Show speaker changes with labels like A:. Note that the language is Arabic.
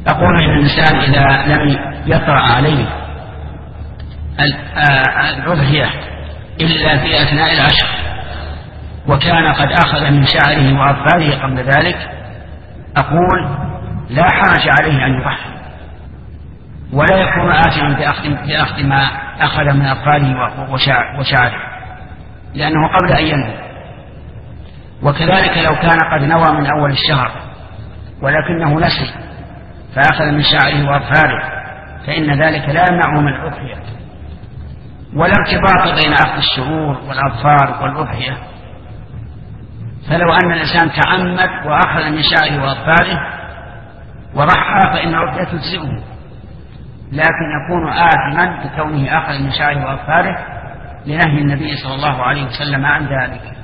A: أقول إن الإنسان إذا لم يطرأ عليه الأضحية إلا في أثناء العشر وكان قد أخذ من شعره وأظفاره قبل ذلك، أقول لا حرج عليه أن يضحي ولا يكون آثما بأخذ ما أخذ من أظفاره وشعره لأنه قبل أن ينوي. وكذلك لو كان قد نوى من أول الشهر ولكنه نسي فأخذ من شعره وأظفاره فإن ذلك لا يمنعه من الأضحية، ولا ارتباط بين أخذ الشعور والأظفار والأضحية. فلو أن الإنسان تعمد وأخذ من شعره وأظفاره وضحى فإن الأضحية تجزئه، لكن يكون آثما بكونه أخذ من شعره وأظفاره لنهي النبي صلى الله عليه وسلم عن ذلك.